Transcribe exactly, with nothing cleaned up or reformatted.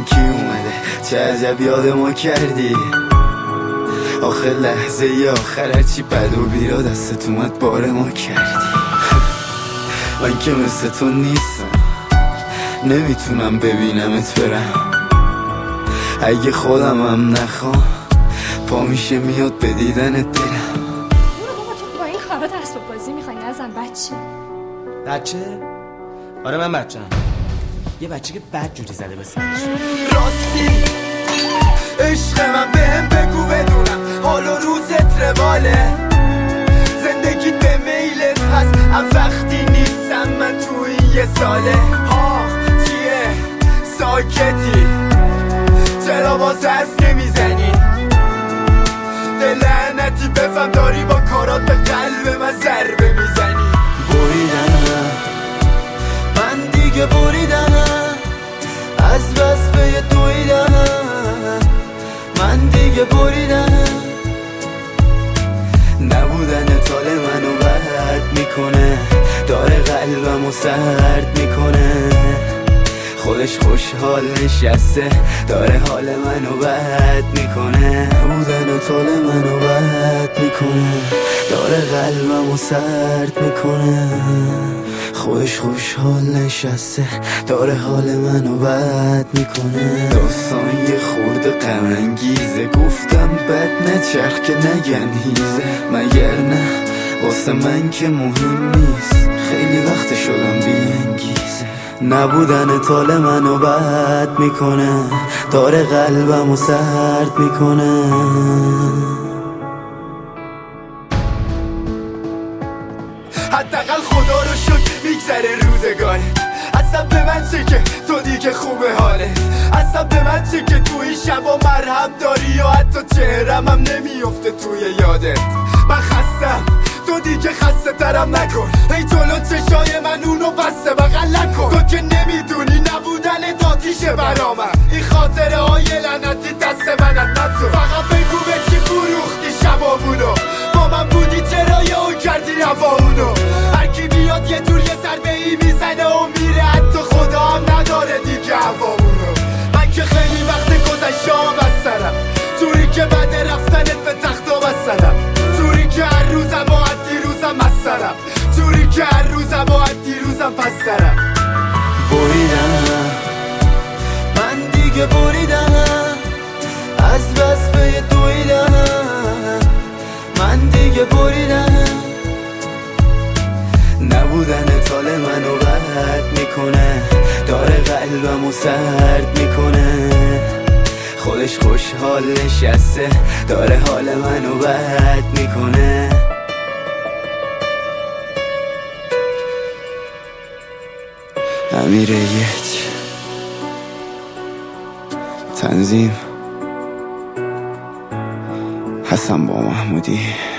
کی اومده، چه عجب یاد ما کردی. آخه لحظه ی آخر هرچی بد و بیرا دستت اومد بار ما کردی. من که مثل تو نیستم، نمیتونم ببینمت برم. اگه خودم هم نخوام پا میشه میاد به دیدنت دلم. بابا تو با این کارا اسباب بازی میخوای نزن بچه؟ بچه؟ آره من بچه‌ام، یه بچه که بد جوری زده به سرش. راستی عشق من بهم بگو بدونم حال و روزت رواله، زندگیت به میلت هست از وقتی نیستم من تو این یه ساله. ها چیه ساکتی، چرا باز حرف نمیزنی؟ دل لعنتی بفهم داری با کارات به قلب من ضربه میزنی. بریدنم من دیگه بریدنم، از بس به دویدنم من دیگه بریدنم. نبودن طال منو برد میکنه، داره قلبمو سرد میکنه. خودش خوشحال نشسته داره حال منو بد میکنه. بودن طال منو بد میکنه، داره قلبمو سرد میکنه. خودش خوشحال نشسته داره حال منو بد میکنه. داستان یه خورده غم انگیزه، گفتم بد نچرخ که نگن هیزه. مگر نه واسه من که مهم نیست، خیلی وقت شدم بی انگیزه. نبودن طال منو بد میکنه، داره قلبمو سرد میکنه. حداقل خدا رو شکر میگذره روزگارت. اصلا به من چه که تو دیگه خوبه حالت، اصلا به من چه که تو این شبا مرهم داری و حتی چهرم هم نمیفته توی یادت. من خستم تو دیگه خسته ترم نکن، ای جلو چشای من اونو بسته بغل نکن. تو که نمیدونی نبودن داتیشه برامن، این خاطره های لعنتی دست منت نتو. فقط بگو به چی فروختی شبابونو، با من بودی چرا یهو کردی هواونو. هرکی بیاد یه جور یه ضربه ای میزنه و میره، حتی خدا هم نداره دیگه هواونو. من که خیلی وقت گذشته از سرم، جوری که بعد رفتنت به تختا بستنم، جوری که هر روزم و هر دیروزم مسترم، جوری که هر روزم و هر دیروزم پسترم. بریدنم من دیگه بریدنم، از بس به دویدنم من دیگه بریدنم. نبودن طال منو بد میکنه، داره قلبمو سرد میکنه. خودش خوشحال نشسته داره حال منو بد میکنه. امیر یک تنظیم حسن با محمودی.